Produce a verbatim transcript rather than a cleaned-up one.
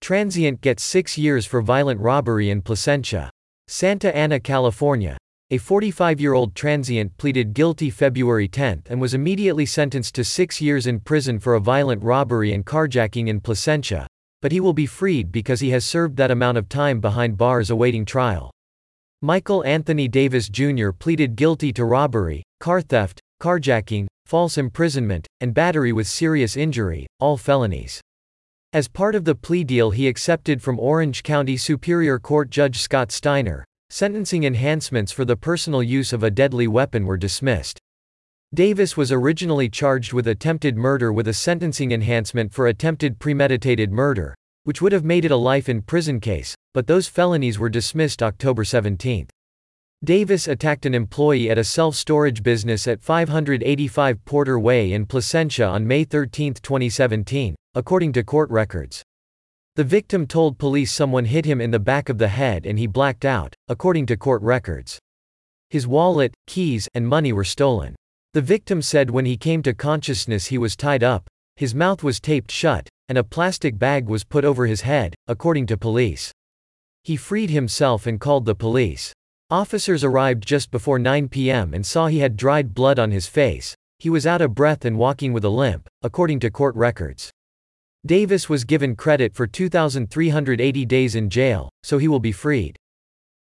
Transient gets six years for violent robbery in Placentia, Santa Ana, California. A forty-five-year-old transient pleaded guilty February tenth and was immediately sentenced to six years in prison for a violent robbery and carjacking in Placentia, but he will be freed because he has served that amount of time behind bars awaiting trial. Michael Anthony Davis Junior pleaded guilty to robbery, car theft, carjacking, false imprisonment, and battery with serious injury, all felonies. As part of the plea deal he accepted from Orange County Superior Court Judge Scott Steiner, sentencing enhancements for the personal use of a deadly weapon were dismissed. Davis was originally charged with attempted murder with a sentencing enhancement for attempted premeditated murder, which would have made it a life in prison case, but those felonies were dismissed October seventeenth. Davis attacked an employee at a self-storage business at five eighty-five Porter Way in Placentia on May thirteenth, twenty seventeen, according to court records. The victim told police someone hit him in the back of the head and he blacked out, according to court records. His wallet, keys, and money were stolen. The victim said when he came to consciousness he was tied up, his mouth was taped shut, and a plastic bag was put over his head, according to police. He freed himself and called the police. Officers arrived just before nine p m and saw he had dried blood on his face. He was out of breath and walking with a limp, according to court records. Davis was given credit for two thousand three hundred eighty days in jail, so he will be freed.